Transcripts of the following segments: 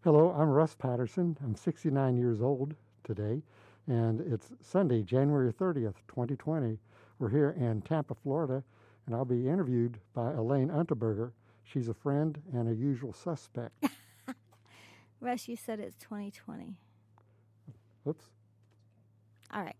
Hello, I'm Russ Patterson. I'm 69 years old today, and it's Sunday, January 30th, 2020. We're here in Tampa, Florida, and I'll be interviewed by Elaine Unterberger. She's a friend and a usual suspect. Russ, you said it's 2020. Oops. All right.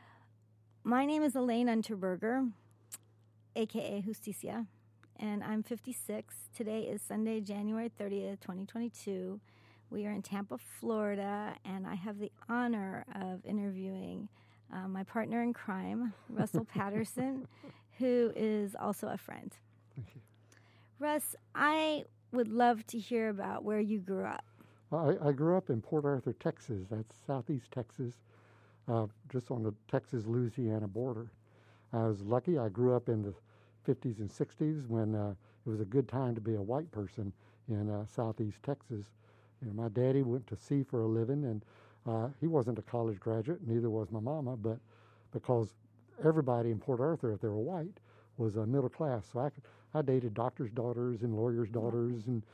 My name is Elaine Unterberger, a.k.a. Justicia, and I'm 56. Today is Sunday, January 30th, 2022. We are in Tampa, Florida, and I have the honor of interviewing my partner in crime, Russell Patterson, who is also a friend. Thank you. Russ, I would love to hear about where you grew up. I grew up in Port Arthur, Texas. That's southeast Texas, just on the Texas-Louisiana border. I was lucky. I grew up in the 50s and 60s when it was a good time to be a white person in southeast Texas. You know, my daddy went to sea for a living, and he wasn't a college graduate, neither was my mama, but because everybody in Port Arthur, if they were white, was middle class. So I dated doctors' daughters and lawyers' daughters, and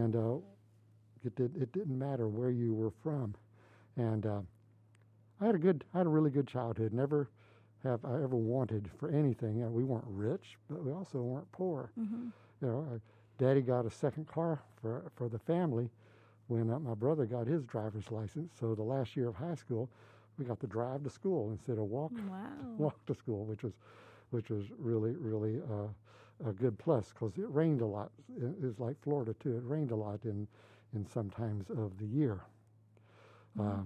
it didn't matter where you were from. And I had a really good childhood. Never have I ever wanted for anything. We weren't rich, but we also weren't poor. Mm-hmm. You know, Daddy got a second car for the family when my brother got his driver's license. So the last year of high school, we got to drive to school instead of walk to school, which was really a good plus because it rained a lot. It was like Florida too. It rained a lot in some times of the year. Mm-hmm.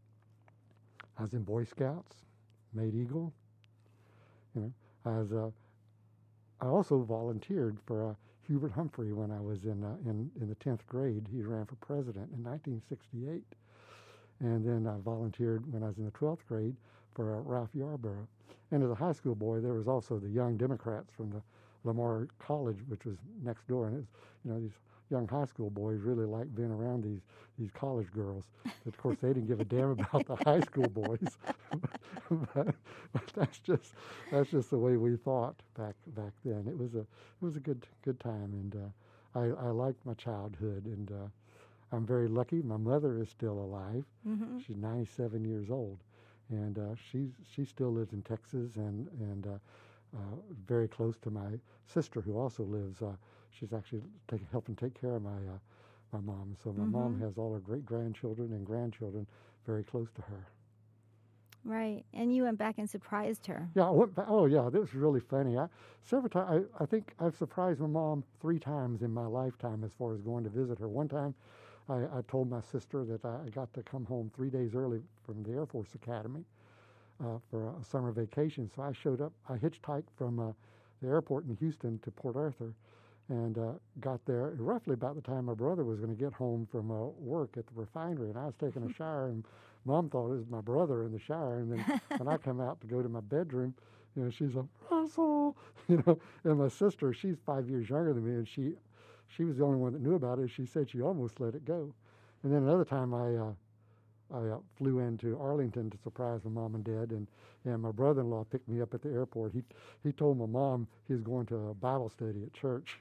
I was in Boy Scouts, made Eagle. You know, I also volunteered for Hubert Humphrey when I was in the 10th grade. He ran for president in 1968. And then I volunteered when I was in the 12th grade for Ralph Yarborough. And as a high school boy, there was also the Young Democrats from the Lamar College, which was next door. And it was, you know, these young high school boys really liked being around these college girls. But of course, they didn't give a damn about the high school boys. but that's just the way we thought back then. It was a good time, and I liked my childhood, and I'm very lucky. My mother is still alive. Mm-hmm. She's 97 years old, and she still lives in Texas, and very close to my sister, who also lives. She's actually helping take care of my mom. So my mom has all her great-grandchildren and grandchildren very close to her. Right, and you went back and surprised her. Yeah, I went back. Oh, yeah, that was really funny. Several times, I think I've surprised my mom 3 times in my lifetime as far as going to visit her. One time, I told my sister that I got to come home 3 days early from the Air Force Academy for a summer vacation. So I showed up. I hitchhiked from the airport in Houston to Port Arthur, and got there roughly about the time my brother was going to get home from work at the refinery. And I was taking a shower, and Mom thought it was my brother in the shower. And then when I come out to go to my bedroom, you know, she's like, Russell, you know. And my sister, she's 5 years younger than me, and she was the only one that knew about it. She said she almost let it go. And then another time I flew into Arlington to surprise my mom and dad, and my brother-in-law picked me up at the airport. He told my mom he was going to a Bible study at church.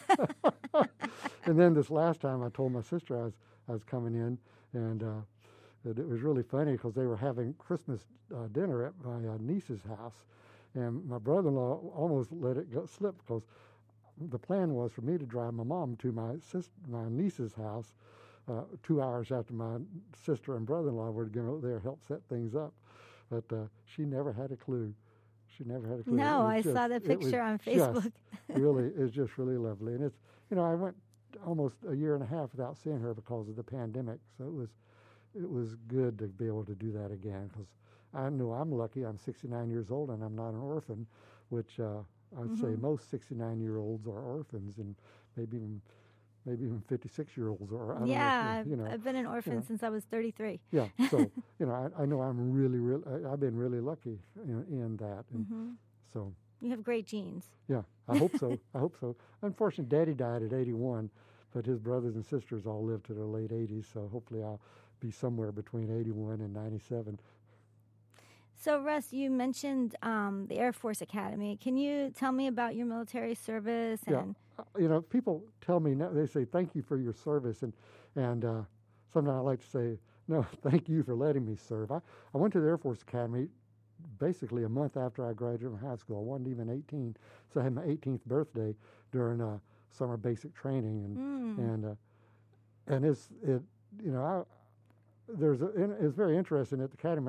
And then this last time I told my sister I was coming in, and it was really funny because they were having Christmas dinner at my niece's house, and my brother-in-law almost let it slip because the plan was for me to drive my mom to my niece's house 2 hours after my sister and brother-in-law were going to go there help set things up, but she never had a clue. She never had a clue. No, I saw the picture on Facebook. It's just really lovely. And it's, you know, I went almost a year and a half without seeing her because of the pandemic. So it was good to be able to do that again, because I know I'm lucky. I'm 69 years old and I'm not an orphan, which I'd say most 69-year-olds are orphans, and maybe even 56-year-olds are. I've been an orphan since I was 33. Yeah, so I know I'm I've been really lucky in that, and so you have great genes. Yeah, I hope so. I hope so. Unfortunately, Daddy died at 81, but his brothers and sisters all lived to their late 80s. So hopefully, I'll be somewhere between 81 and 97. So, Russ, you mentioned the Air Force Academy. Can you tell me about your military sometimes people tell me now, they say thank you for your service, and sometimes I like to say, no, thank you for letting me serve. I went to the Air Force Academy basically a month after I graduated from high school. I wasn't even 18, so I had my 18th birthday during summer basic training, and it's it's very interesting at the academy.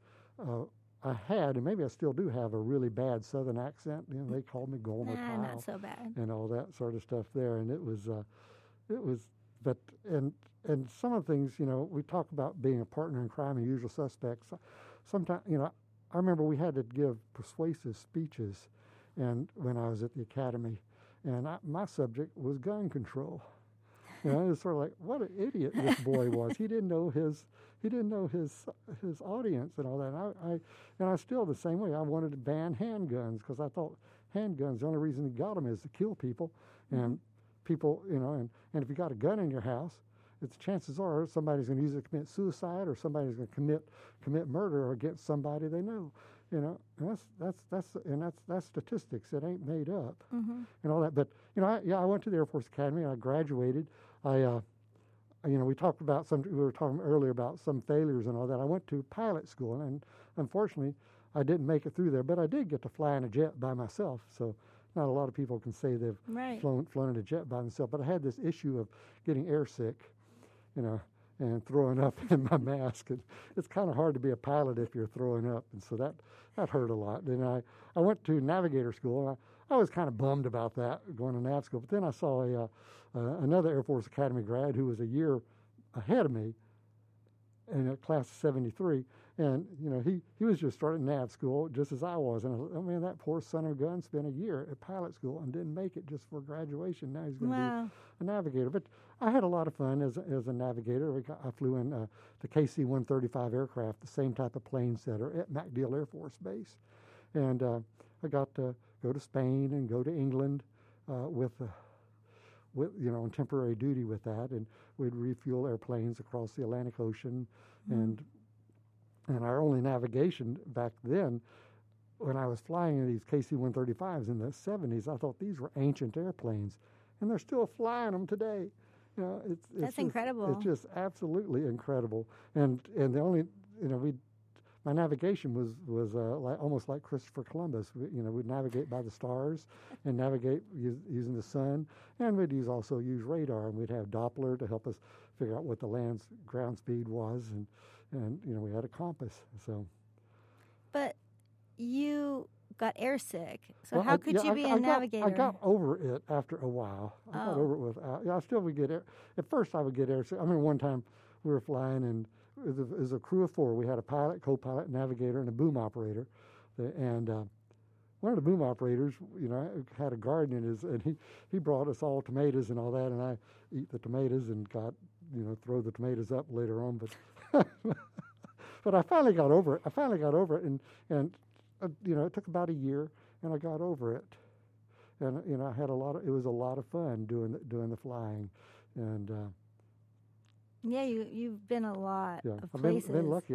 I had, and maybe I still do have, a really bad Southern accent. They called me Gomer Pyle, not so bad, and all that sort of stuff there. And it was, but and some of the things, we talk about being a partner in crime and usual suspects. Sometimes, I remember we had to give persuasive speeches, and when I was at the academy, and my subject was gun control. It was sort of like, what an idiot this boy was. He didn't know his audience and all that. And I still the same way. I wanted to ban handguns because I thought handguns, the only reason you got them is to kill people, and people, and if you got a gun in your house, it's chances are somebody's going to use it to commit suicide, or somebody's going to commit murder against somebody they know. And that's statistics. It ain't made up, and all that. But I went to the Air Force Academy and I graduated. We talked about we were talking earlier about some failures and all that. I went to pilot school, and unfortunately, I didn't make it through there. But I did get to fly in a jet by myself. So not a lot of people can say they've flown in a jet by themselves. But I had this issue of getting airsick, and throwing up in my mask. And it's kind of hard to be a pilot if you're throwing up, and so that hurt a lot. And I went to navigator school, and I was kind of bummed about that, going to nav school. But then I saw another Air Force Academy grad who was a year ahead of me in a class of 73. And, he was just starting nav school just as I was. And I thought, oh, man, that poor son of a gun spent a year at pilot school and didn't make it just for graduation. Now he's going to be a navigator. But I had a lot of fun as a navigator. I flew in the KC-135 aircraft, the same type of planes that are at MacDill Air Force Base. And I got to go to Spain and go to England with on temporary duty with that. And we'd refuel airplanes across the Atlantic Ocean. And our only navigation back then, when I was flying in these KC-135s in the 70s, I thought these were ancient airplanes, and they're still flying them today. That's incredible. It's just absolutely incredible. And the only, my navigation was almost like Christopher Columbus. We'd navigate by the stars and navigate using the sun, and we'd also use radar, and we'd have Doppler to help us figure out what the ground speed was, and we had a compass. So, but you got airsick. So how could you be a navigator? I got over it after a while. I got over it without. I still would get air. At first, I would get airsick. I remember one time we were flying, and it was a crew of 4. We had a pilot, co-pilot, navigator, and a boom operator. And one of the boom operators, had a garden in his, and he brought us all tomatoes and all that, and I eat the tomatoes and got, throw the tomatoes up later on, but. But I finally got over it. And it took about a year, and I got over it. And I had it was a lot of fun doing the flying, and you've been a lot of places. I've been lucky.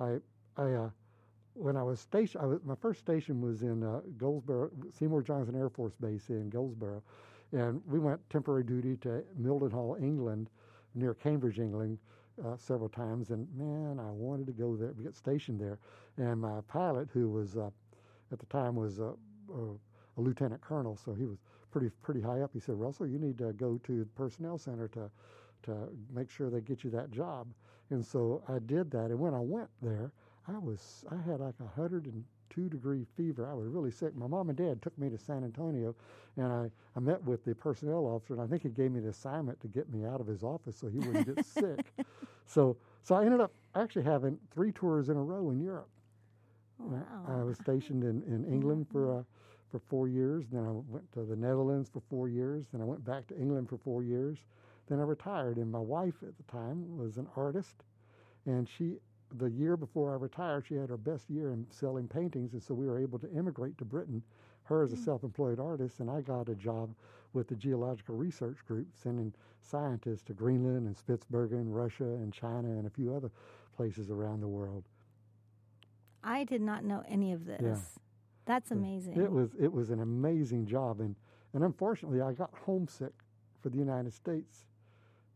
When I was stationed, my first station was in Goldsboro, Seymour Johnson Air Force Base in Goldsboro, and we went temporary duty to Mildenhall, England, near Cambridge, England. Several times, and man, I wanted to go there, get stationed there. And my pilot, who was at the time was a lieutenant colonel, so he was pretty high up. He said, "Russell, you need to go to the personnel center to make sure they get you that job." And so I did that. And when I went there, I had like 102-degree fever. I was really sick. My mom and dad took me to San Antonio, and I met with the personnel officer, and I think he gave me the assignment to get me out of his office so he wouldn't get sick. So I ended up actually having 3 tours in a row in Europe. Wow. I was stationed in England for 4 years. Then I went to the Netherlands for 4 years. Then I went back to England for 4 years. Then I retired. And my wife at the time was an artist, and the year before I retired, she had her best year in selling paintings, and so we were able to immigrate to Britain, her as a self-employed artist, and I got a job with the Geological Research Group, sending scientists to Greenland and Spitsbergen, Russia and China, and a few other places around the world. I did not know any of this. Yeah. That's amazing. It was an amazing job, and unfortunately, I got homesick for the United States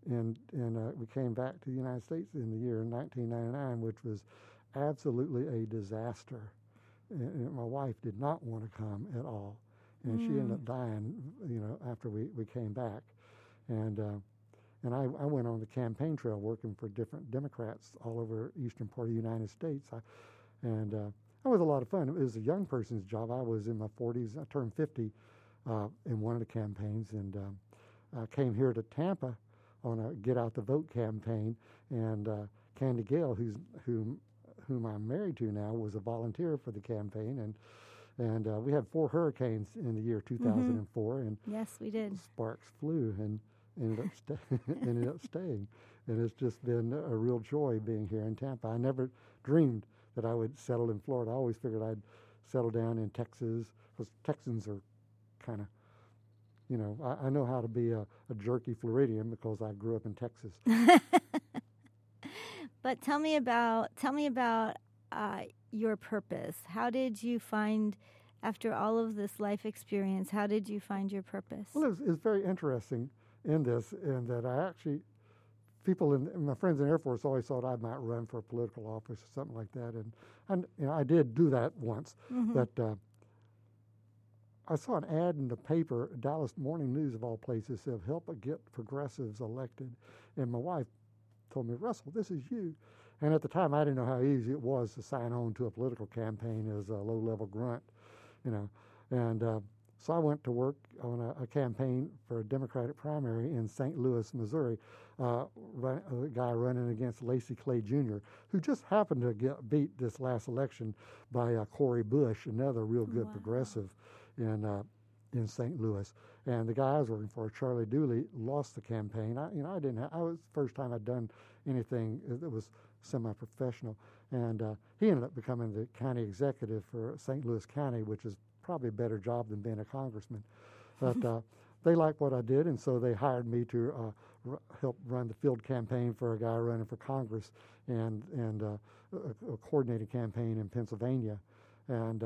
we came back to the United States in the year 1999, which was absolutely a disaster. And my wife did not want to come at all, and she ended up dying, after we came back. And I went on the campaign trail working for different Democrats all over eastern part of the United States. That was a lot of fun. It was a young person's job. I was in my 40s. I turned 50 in one of the campaigns, and I came here to Tampa on a Get Out the Vote campaign. And Candy Gale, whom I'm married to now, was a volunteer for the campaign. And we had 4 hurricanes in the year 2004. And yes, we did. Sparks flew and ended up staying. And it's just been a real joy being here in Tampa. I never dreamed that I would settle in Florida. I always figured I'd settle down in Texas, because Texans are kind of, I know how to be a jerky Floridian because I grew up in Texas. But tell me about your purpose. How did you find, after all of this life experience, how did you find your purpose? Well, it's very interesting in this, in that I actually, my friends in the Air Force always thought I might run for a political office or something like that, and I did do that once, but I saw an ad in the paper, Dallas Morning News of all places, said, "Help get progressives elected," and my wife told me, "Russell, this is you." And at the time, I didn't know how easy it was to sign on to a political campaign as a low-level grunt, and so I went to work on a campaign for a Democratic primary in St. Louis, Missouri, a guy running against Lacy Clay Jr., who just happened to get beat this last election by Cori Bush, another real good progressive in St. Louis. And the guy I was working for, Charlie Dooley, lost the campaign. I was the first time I'd done anything that was semi-professional, and he ended up becoming the county executive for St. Louis County, which is probably a better job than being a congressman. But they liked what I did, and so they hired me to help run the field campaign for a guy running for Congress and a coordinated campaign in Pennsylvania. And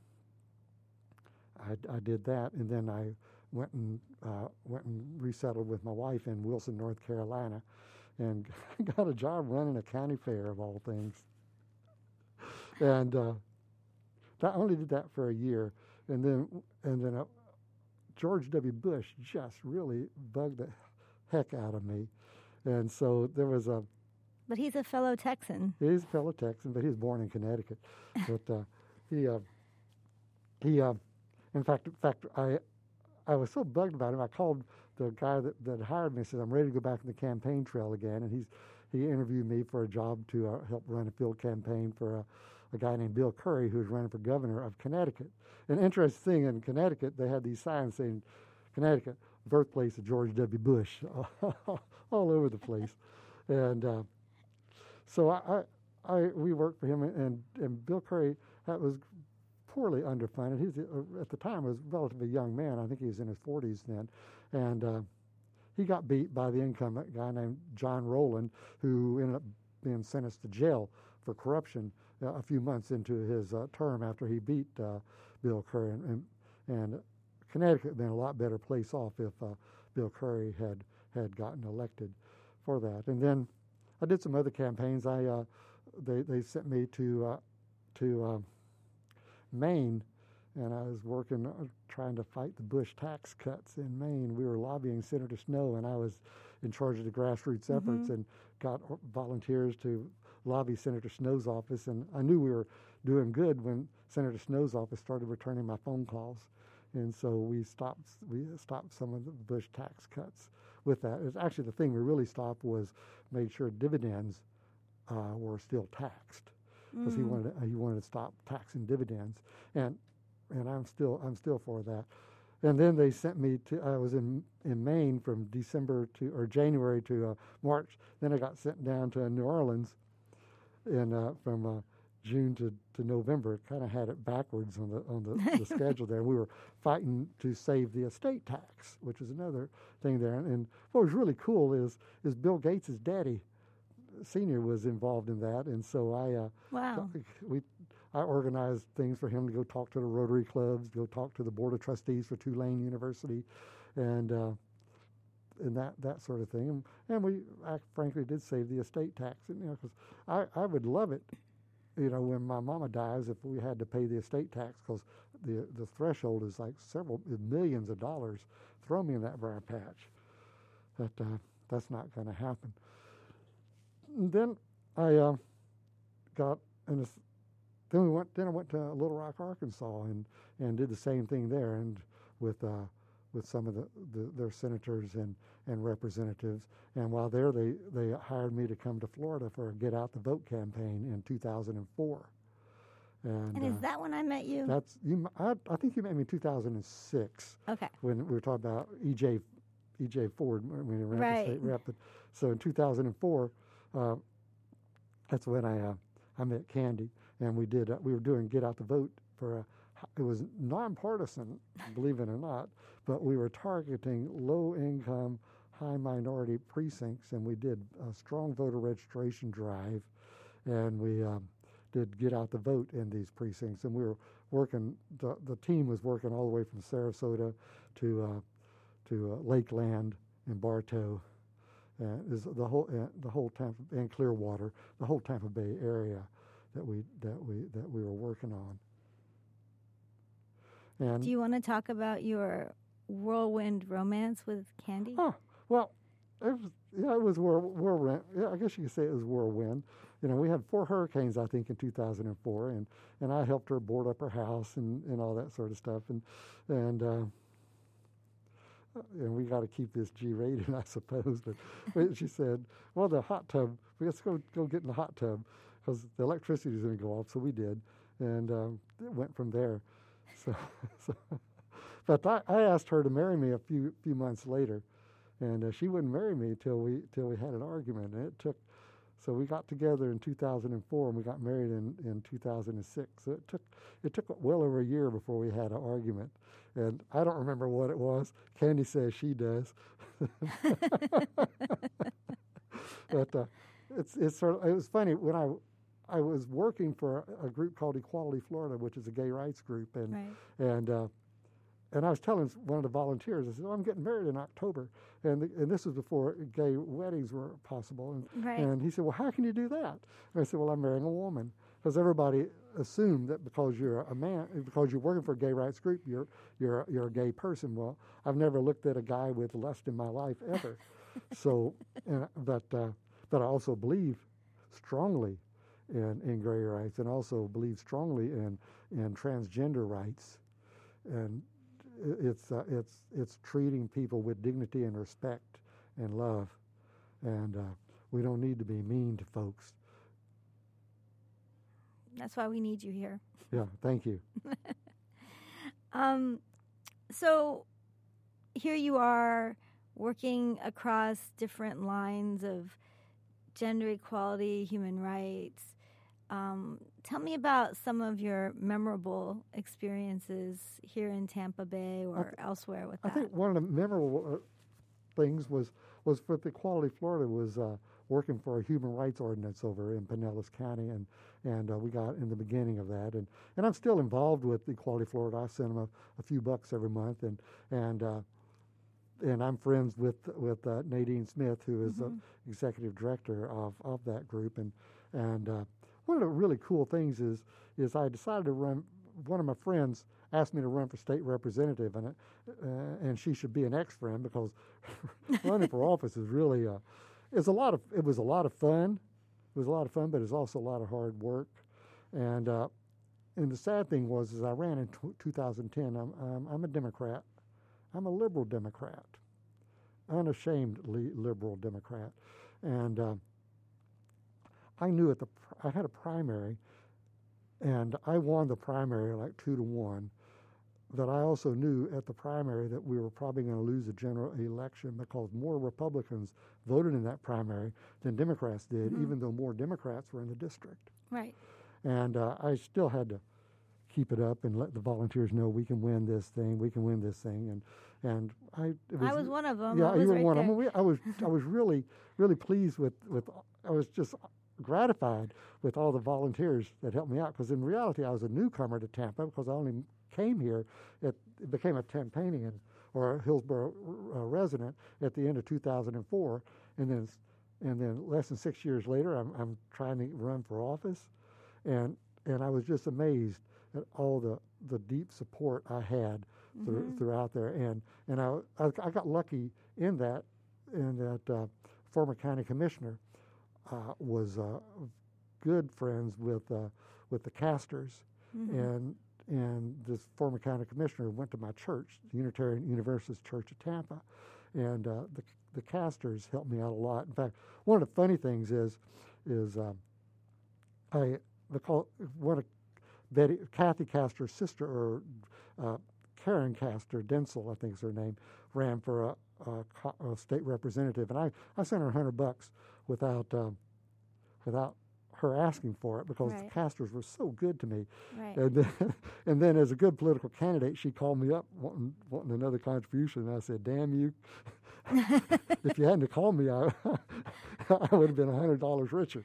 I did that, and then I went and resettled with my wife in Wilson, North Carolina, and got a job running a county fair of all things. And I only did that for a year, and then George W. Bush just really bugged the heck out of me, and so there was a. But he's a fellow Texan. He's a fellow Texan, but he was born in Connecticut. But in fact, I was so bugged about him. I called the guy that hired me and said, "I'm ready to go back on the campaign trail again." And he interviewed me for a job to help run a field campaign for a guy named Bill Curry, who was running for governor of Connecticut. An interesting thing, in Connecticut, they had these signs saying, "Connecticut, birthplace of George W. Bush," all over the place. And so we worked for him, and Bill Curry was poorly underfunded. He's at the time was a relatively young man. I think he was in his 40s then, and he got beat by the incumbent guy named John Rowland, who ended up being sentenced to jail for corruption a few months into his term after he beat Bill Curry. And Connecticut had been a lot better place off if Bill Curry had gotten elected for that. And then I did some other campaigns. They sent me to Maine, and I was working trying to fight the Bush tax cuts in Maine. We were lobbying Senator Snowe, and I was in charge of the grassroots efforts and got volunteers to lobby Senator Snow's office. And I knew we were doing good when Senator Snow's office started returning my phone calls, and so we stopped some of the Bush tax cuts with that. It's actually the thing we really stopped was made sure dividends were still taxed, because he wanted to stop taxing dividends, and I'm still for that. And then they sent me I was in Maine from January to March. Then I got sent down to New Orleans, from June to November. Kind of had it backwards on the schedule there. We were fighting to save the estate tax, which is another thing there. And what was really cool is Bill Gates' daddy, Senior, was involved in that, and so I organized things for him to go talk to the Rotary clubs, go talk to the board of trustees for Tulane University, and and that sort of thing. And I frankly did save the estate tax, because I would love it, when my mama dies, if we had to pay the estate tax, because the threshold is like several millions of dollars. Throw me in that briar patch. That's not going to happen. And then I got in this. Then I went to Little Rock, Arkansas, and did the same thing there, and with some of their senators and representatives. And while there, they hired me to come to Florida for a Get Out the Vote campaign in 2004. And is that when I met you? That's you. I think you met me in 2006. Okay. When we were talking about E.J. Ford when he ran for state rep. So in 2004, that's when I met Candy, and we were doing Get Out the Vote for it was nonpartisan, believe it or not, but we were targeting low-income, high-minority precincts, and we did a strong voter registration drive, and we did Get Out the Vote in these precincts, and we were working. The team was working all the way from Sarasota to Lakeland and Bartow, is the whole Tampa and Clearwater, the whole Tampa Bay area that we were working on. And do you want to talk about your whirlwind romance with Candy? Well, it was whirlwind. Yeah, I guess you could say it was whirlwind. We had 4 hurricanes, I think, in 2004, and I helped her board up her house and all that sort of stuff, and we got to keep this G-rated, I suppose. But she said, "Well, the hot tub. Let's go get in the hot tub because the electricity is going to go off." So we did, and it went from there. So but I asked her to marry me a few months later, and she wouldn't marry me till we had an argument, and it took. So we got together in 2004, and we got married in 2006. So it took well over a year before we had an argument, and I don't remember what it was. Candy says she does, but it was funny when I was working for a group called Equality Florida, which is a gay rights group, and I was telling one of the volunteers, I said, "I'm getting married in October," and this was before gay weddings were possible, and he said, "Well, how can you do that?" And I said, "Well, I'm marrying a woman," because everybody assumed that because you're a man, because you're working for a gay rights group, you're a gay person. Well, I've never looked at a guy with lust in my life ever. So, but I also believe strongly in gay rights, and also believe strongly in transgender rights, and it's treating people with dignity and respect and love, and we don't need to be mean to folks. That's why we need you here. Yeah, thank you. So here you are working across different lines of gender equality, human rights. Tell me about some of your memorable experiences here in Tampa Bay or elsewhere with that. I think one of the memorable things was with Equality Florida was working for a human rights ordinance over in Pinellas County, and we got in the beginning of that, and I'm still involved with Equality Florida. I send them a few bucks every month, and I'm friends with Nadine Smith, who is the executive director of that group, and one of the really cool things is I decided to run. One of my friends asked me to run for state representative, and she should be an ex-friend because running for office is really it was a lot of fun. It was a lot of fun, but it's also a lot of hard work. And the sad thing was, I ran in 2010. I'm a Democrat. I'm a liberal Democrat, unashamedly liberal Democrat, and I knew I had a primary, and I won the primary like 2-1. But I also knew at the primary that we were probably going to lose the general election because more Republicans voted in that primary than Democrats did, even though more Democrats were in the district. Right. And I still had to keep it up and let the volunteers know we can win this thing, and I was one of them. Yeah, you were right one there. of them. I was really pleased with. I was just gratified with all the volunteers that helped me out, because in reality I was a newcomer to Tampa because I only came here. It became a campaigning in or a Hillsborough resident at the end of 2004, and then less than 6 years later, I'm trying to run for office, and I was just amazed at all the deep support I had throughout there, and I got lucky in that former county commissioner was good friends with the Casters, and this former county commissioner went to my church, the Unitarian Universalist Church of Tampa, and the Casters helped me out a lot. In fact, one of the funny things is Kathy Castor's sister, or Karen Castor Densel, I think is her name, ran for a state representative, and I sent her $100 without her asking for it, because the Castors were so good to me. Right. And then as a good political candidate, she called me up wanting another contribution, and I said, "Damn you! If you hadn't called me, I would have been $100 richer."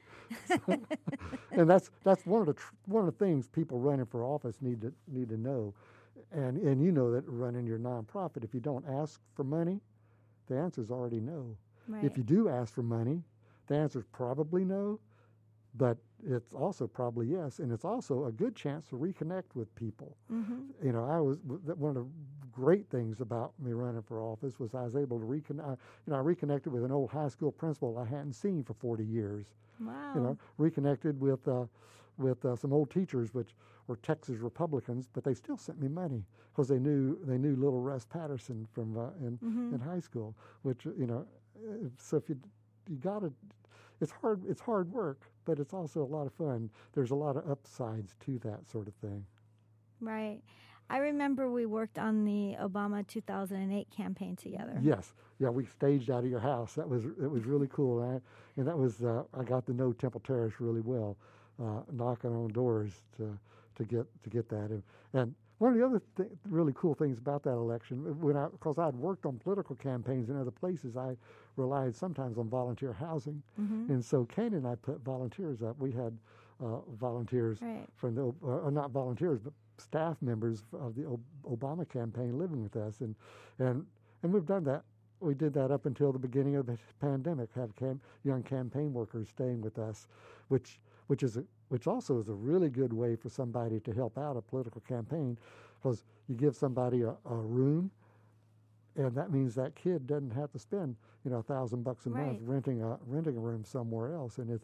And that's one of the things people running for office need to know, and you know that running your nonprofit, if you don't ask for money, the answer is already no. Right. If you do ask for money, the answer is probably no, but it's also probably yes, and it's also a good chance to reconnect with people. You know, one of the great things about me running for office was I was able to reconnect. I reconnected with an old high school principal I hadn't seen for 40 years. Wow. You know, reconnected with some old teachers, which were Texas Republicans, but they still sent me money because they knew little Russ Patterson from in high school. Which so if you gotta. It's hard work, but it's also a lot of fun. There's a lot of upsides to that sort of thing. Right. I remember we worked on the Obama 2008 campaign together. Yes. Yeah, we staged out of your house. It was really cool. And that was I got to know Temple Terrace really well, knocking on doors to get that. And one of the other really cool things about that election, because I'd worked on political campaigns in other places, I relied sometimes on volunteer housing. And so Kane and I put volunteers up. We had volunteers from not volunteers, but staff members of the Obama campaign living with us. And we've done that. We did that up until the beginning of the pandemic, have young campaign workers staying with us, which also is a really good way for somebody to help out a political campaign, because you give somebody a room, and that means that kid doesn't have to spend $1,000 a month renting a room somewhere else, and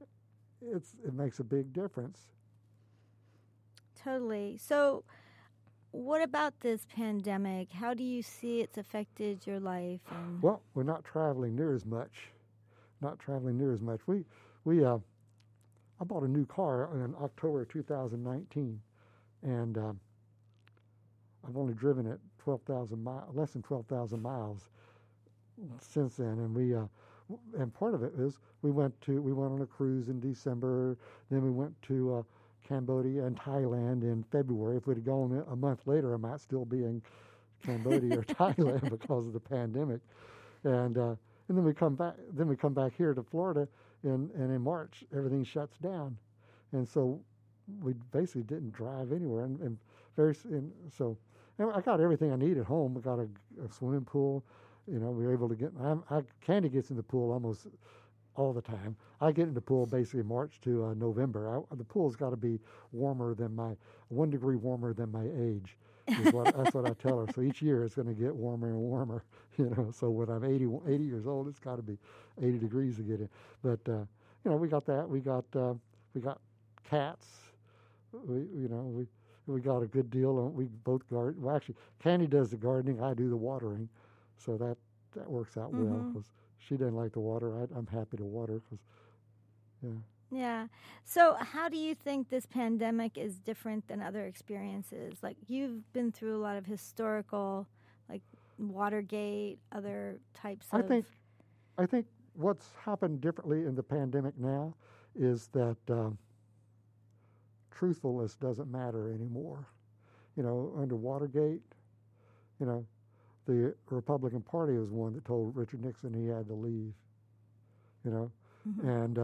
it makes a big difference. Totally. So, what about this pandemic? How do you see it's affected your life? Well, we're not traveling near as much. I bought a new car in October 2019, and I've only driven it less than 12,000 miles since then. And part of it is we went on a cruise in December. Then we went to Cambodia and Thailand in February. If we'd have gone a month later, I might still be in Cambodia or Thailand because of the pandemic. And then we come back. Then we come back here to Florida. And in March, everything shuts down, and so we basically didn't drive anywhere. And I got everything I need at home. I got a swimming pool. We were able to get. Candy gets in the pool almost all the time. I get in the pool basically March to November. The pool's got to be warmer than 1 degree warmer than my age. That's what I tell her. So each year it's going to get warmer and warmer. So when I'm 80 years old, it's got to be 80 degrees to get in. But we got that. We got cats. We got a good deal. We both garden. Well, actually, Candy does the gardening. I do the watering. So that works out well, because she doesn't like to water. I'm happy to water because, Yeah. So how do you think this pandemic is different than other experiences? Like, you've been through a lot of historical, like Watergate, other types of... I think what's happened differently in the pandemic now is that truthfulness doesn't matter anymore. Under Watergate, the Republican Party was one that told Richard Nixon he had to leave. And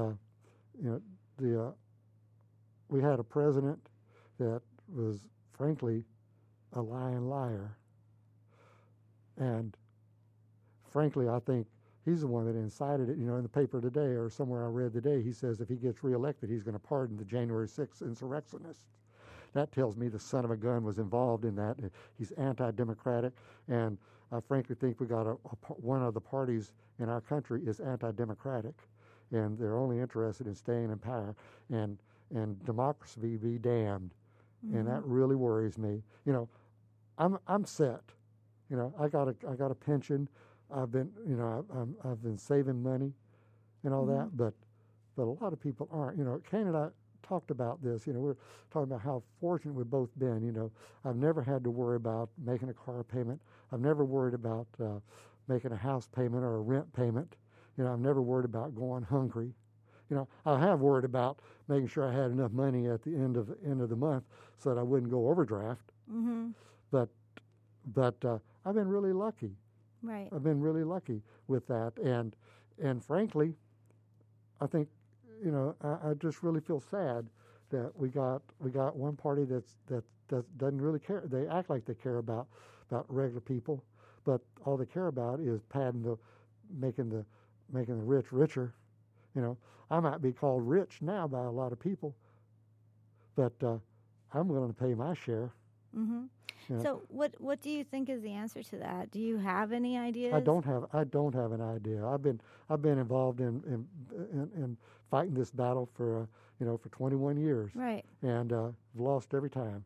we had a president that was frankly a lying liar, And frankly, I think he's the one that incited it. You know, in the paper today or somewhere I read today, he says if he gets reelected, he's going to pardon the January 6th insurrectionists. That tells me the son of a gun was involved in that. He's anti-democratic, and I frankly think we got one of the parties in our country is anti-democratic, and they're only interested in staying in power, and democracy be damned, and that really worries me. You know, I'm set. You know, I got a pension. I've been I've been saving money, and all that, but a lot of people aren't. You know, Kane and I talked about this. You know, we're talking about how fortunate we've both been. You know, I've never had to worry about making a car payment. I've never worried about making a house payment or a rent payment. You know, I've never worried about going hungry. You know, I have worried about making sure I had enough money at the end of the month so that I wouldn't go overdraft. But I've been really lucky. Right. I've been really lucky with that, and frankly, I think, you know, I just really feel sad that we got one party that doesn't really care. They act like they care about regular people, but all they care about is making the rich richer. You know, I might be called rich now by a lot of people, but I'm willing to pay my share. You know? So what do you think is the answer to that? Do you have any ideas? I don't have an idea. I've been involved in fighting this battle for 21 years. Right. And lost every time.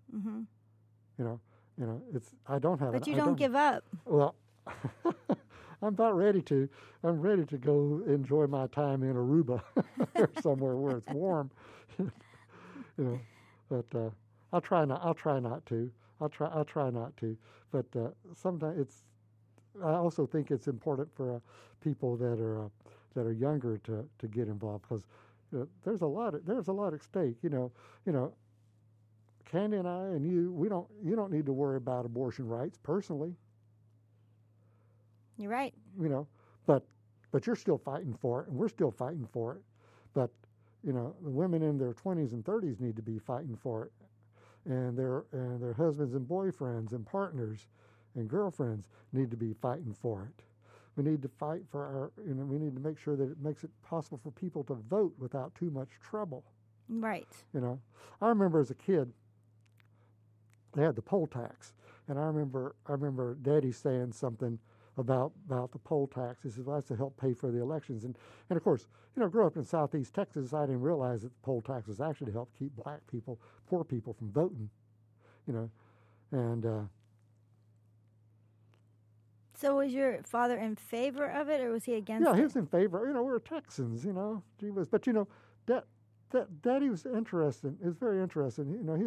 You know, it's I don't have. But you don't give up. Well, I'm about ready to. I'm ready to go enjoy my time in Aruba or somewhere where it's warm. You know, but I'll try not to. I'll try not to. But sometimes I also think it's important for people that are younger to get involved, because there's a lot at stake. You know, Candy and I and you don't need to worry about abortion rights personally. You're right. You know, but you're still fighting for it, and we're still fighting for it. But you know, the women in their 20s and 30s need to be fighting for it. And their husbands and boyfriends and partners and girlfriends need to be fighting for it. We need to fight for we need to make sure that it makes it possible for people to vote without too much trouble. Right. You know, I remember as a kid, they had the poll tax, and I remember Daddy saying something about the poll tax. He says, well, that's to help pay for the elections. And of course, you know, grew up in Southeast Texas, I didn't realize that the poll tax was actually to help keep black people, poor people from voting, you know. And so was your father in favor of it, or was he against it? Yeah, he was in favor. You know, we're Texans, you know. But, you know, Daddy was interesting. It was very interesting. You know, he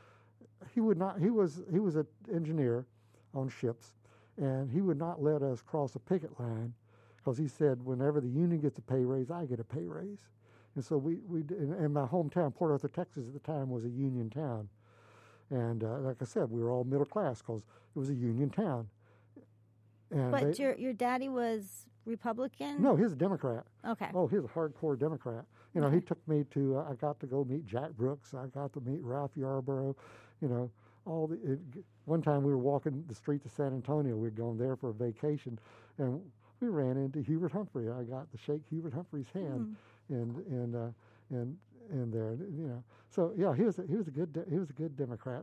was an engineer on ships. And he would not let us cross a picket line, because he said, whenever the union gets a pay raise, I get a pay raise. And so and my hometown, Port Arthur, Texas, at the time was a union town. And like I said, we were all middle class because it was a union town. And but your daddy was Republican? No, he's a Democrat. Okay. Oh, he's a hardcore Democrat. You know, he took me to, I got to go meet Jack Brooks. I got to meet Ralph Yarborough, you know. One time we were walking the streets of San Antonio. We'd gone there for a vacation, and we ran into Hubert Humphrey. I got to shake Hubert Humphrey's hand, and there, you know. So yeah, he was a good Democrat.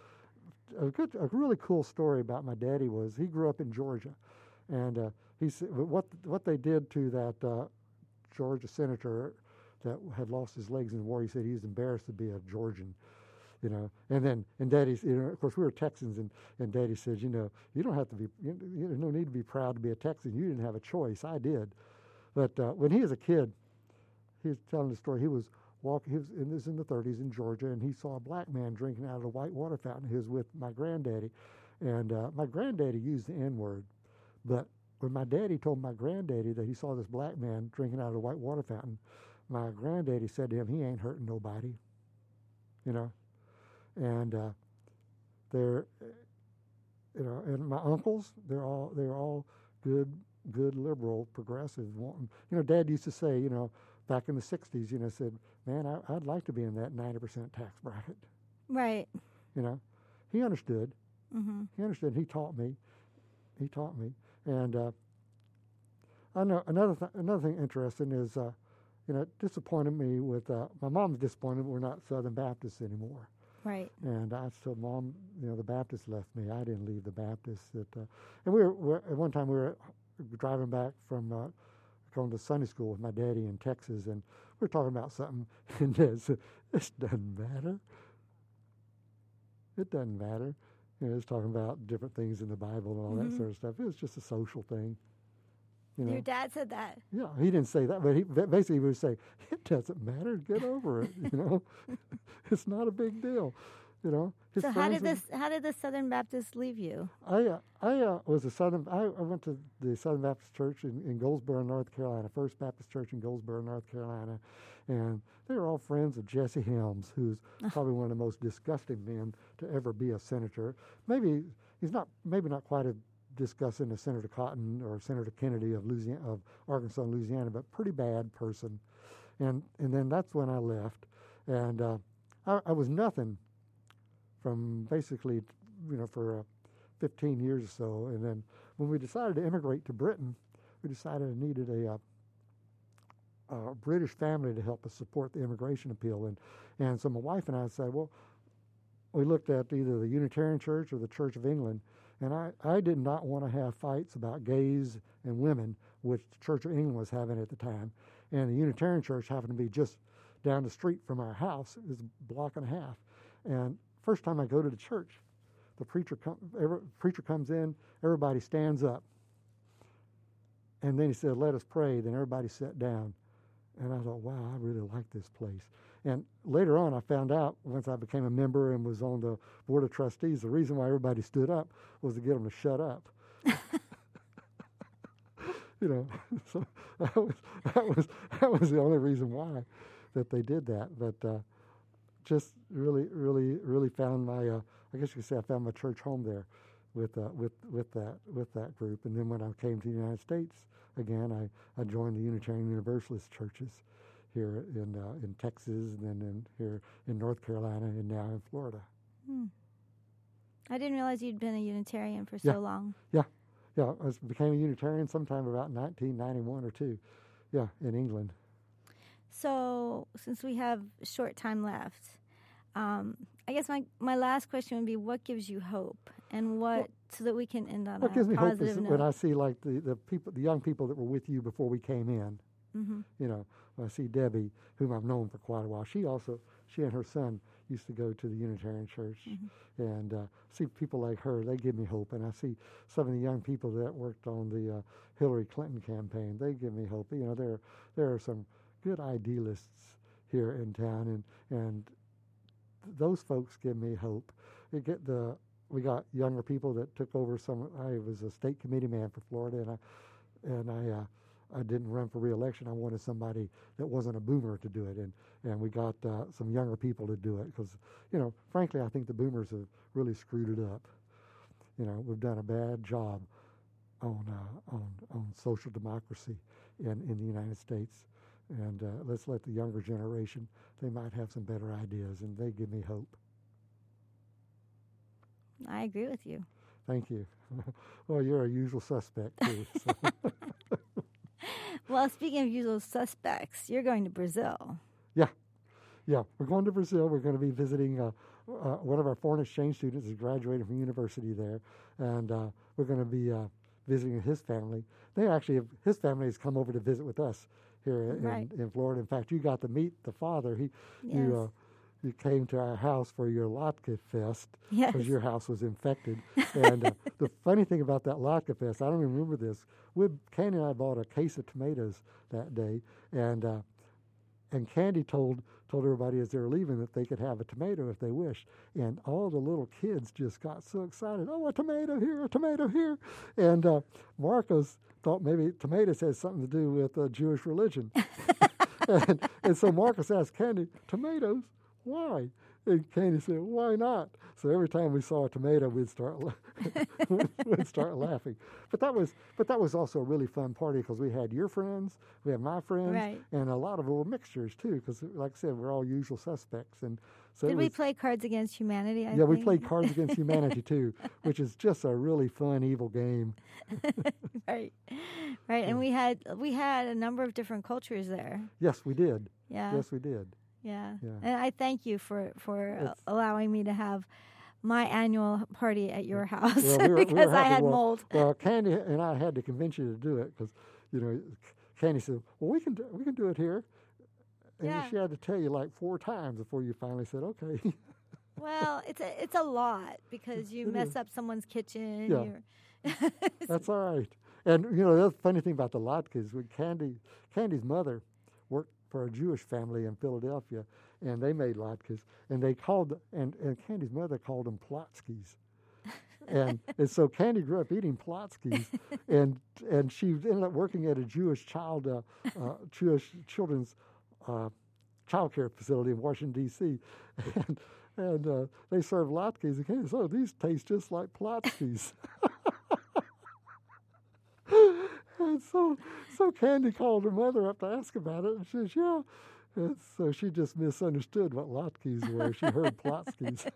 A really cool story about my daddy was he grew up in Georgia, and he said what they did to that Georgia senator that had lost his legs in the war. He said he was embarrassed to be a Georgian. You know, and Daddy, you know, of course, we were Texans, and Daddy says, you know, you don't have to be, there's no need to be proud to be a Texan. You didn't have a choice. I did. But when he was a kid, he was telling the story. He was walking. He was in the 30s in Georgia, and he saw a black man drinking out of a white water fountain. He was with my granddaddy, and my granddaddy used the N-word. But when my daddy told my granddaddy that he saw this black man drinking out of a white water fountain, my granddaddy said to him, "He ain't hurting nobody," you know. And they're, you know, and my uncles, they're all good liberal, progressive. You know, Dad used to say, you know, back in the 60s, you know, said, man, I'd like to be in that 90% tax bracket. Right. You know, he understood. He understood. He taught me. He taught me. And I know another thing interesting is, it disappointed me with, my mom's disappointed we're not Southern Baptists anymore. Right. And I told Mom, the Baptists left me. I didn't leave the Baptists. And we were at one time we were driving back from going to Sunday school with my daddy in Texas, and we were talking about something, and Dad said, "This doesn't matter. It doesn't matter." It's talking about different things in the Bible and all that sort of stuff. It was just a social thing. Your dad said that. Yeah, he didn't say that, but he basically would say, "It doesn't matter. Get over it. It's not a big deal." So how did the Southern Baptist leave you? I was I went to the Southern Baptist Church in Goldsboro, North Carolina, First Baptist Church in Goldsboro, North Carolina, and they were all friends of Jesse Helms, who's probably one of the most disgusting men to ever be a senator. Maybe not quite as discussing as Senator Cotton or Senator Kennedy of Arkansas and Louisiana, but pretty bad person. And then that's when I left, and I was nothing from basically, for 15 years or so. And then when we decided to immigrate to Britain, we decided I needed a British family to help us support the immigration appeal. And so my wife and I said, well, we looked at either the Unitarian Church or the Church of England, and I did not want to have fights about gays and women, which the Church of England was having at the time. And the Unitarian Church happened to be just down the street from our house. It was a block and a half. And first time I go to the church, the preacher comes in, everybody stands up. And then he said, "Let us pray." Then everybody sat down. And I thought, wow, I really like this place. And later on, I found out, once I became a member and was on the board of trustees, the reason why everybody stood up was to get them to shut up. So that was the only reason why that they did that. But just really, really, really found my, I guess you could say I found my church home there with that group. And then when I came to the United States again, I joined the Unitarian Universalist churches here in Texas, and then here in North Carolina, and now in Florida. I didn't realize you'd been a Unitarian for so long. Yeah. I became a Unitarian sometime about 1991 or 2. Yeah, in England. So since we have short time left, I guess my last question would be, what gives you hope, and so that we can end on a positive note? What gives me hope is when I see like the young people that were with you before we came in. I see Debbie, whom I've known for quite a while. She and her son used to go to the Unitarian Church, and see people like her. They give me hope. And I see some of the young people that worked on the Hillary Clinton campaign. They give me hope. There are some good idealists here in town, and those folks give me hope. We got younger people that took over some. I was a state committee man for Florida, and I didn't run for re-election. I wanted somebody that wasn't a boomer to do it, and we got some younger people to do it because, frankly, I think the boomers have really screwed it up. We've done a bad job on social democracy in the United States, and let's let the younger generation. They might have some better ideas, and they give me hope. I agree with you. Thank you. Well, you're a usual suspect too. So. Well, speaking of usual suspects, you're going to Brazil. Yeah, we're going to Brazil. We're going to be visiting one of our foreign exchange students is graduating from university there, and we're going to be visiting his family. His family has come over to visit with us here in Florida. In fact, you got to meet the father. You came to our house for your Latke Fest because your house was infected. And the funny thing about that Latke Fest, I don't even remember this. Candy and I bought a case of tomatoes that day, and Candy told everybody as they were leaving that they could have a tomato if they wished. And all the little kids just got so excited. Oh, a tomato here, a tomato here. And Marcos thought maybe tomatoes had something to do with Jewish religion. and so Marcos asked Candy, tomatoes? Why? And Candy said, "Why not?" So every time we saw a tomato, we'd start we'd start laughing. But that was also a really fun party because we had your friends, we had my friends, Right. and a lot of them were mixtures too. Because like I said, we're all usual suspects, and so Did it we was, play Cards Against Humanity? yeah, we played Cards Against Humanity too, which is just a really fun evil game. Right, right. And we had a number of different cultures there. Yes, we did. Yeah, Yes, we did. yeah. Yeah. And I thank you for It's- allowing me to have my annual party at your house Well, we were because I happy. had Well, mold. Well, Candy and I had to convince you to do it because, Candy said, "Well, we can do it here," and Yeah. she had to tell you like 4 times before you finally said, "Okay." Well, it's a lot because you It mess is. up someone's kitchen. Yeah. You're That's all right. And the other funny thing about the latkes, with Candy's mother worked for a Jewish family in Philadelphia, and they made latkes, and they called and Candy's mother called them Plotskis. And so Candy grew up eating Plotskis, and she ended up working at a Jewish children's child care facility in Washington D.C. and they served latkes, and Candy said, "Oh, these taste just like Plotskis." And so Candy called her mother up to ask about it, and she says, "Yeah." And so she just misunderstood what latkes were. She heard Plotskis.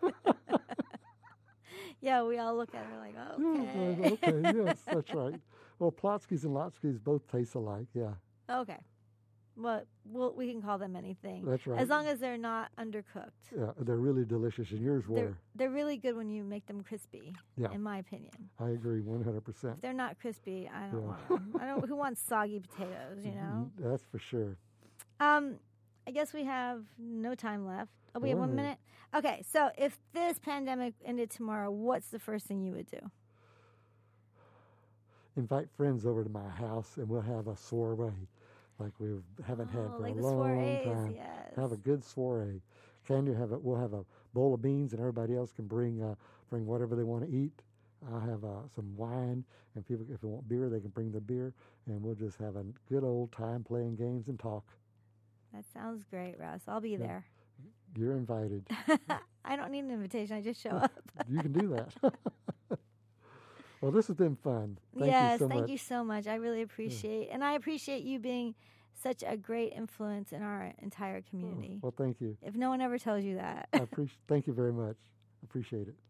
yeah. We all look at her like, Yeah, okay, okay, yes, that's right. Well, Plotskis and Lotskis both taste alike, yeah. okay. Well, we can call them anything. That's right. As long as they're not undercooked. Yeah, they're really delicious, and yours were. They're really good when you make them crispy. Yeah. In my opinion. I agree 100%. If they're not crispy, I don't Yeah. want them. I don't. Who wants soggy potatoes? You know. That's for sure. I guess we have no time left. Oh, we have 1 Right. minute. Okay, so if this pandemic ended tomorrow, what's the first thing you would do? Invite friends over to my house, and we'll have a soiree like we haven't had for like a the long soirees, time. yes. Have a good soiree. We'll have a bowl of beans, and everybody else can bring whatever they want to eat. I'll have some wine, and people, if they want beer, they can bring the beer, and we'll just have a good old time playing games and talk. That sounds great, Russ. I'll be there. You're invited. I don't need an invitation. I just show up. You can do that. Well, this has been fun. Thank yes, you so thank much. you so much. I really appreciate, and I appreciate you being such a great influence in our entire community. Well, thank you. If no one ever tells you that. Thank you very much. Appreciate it.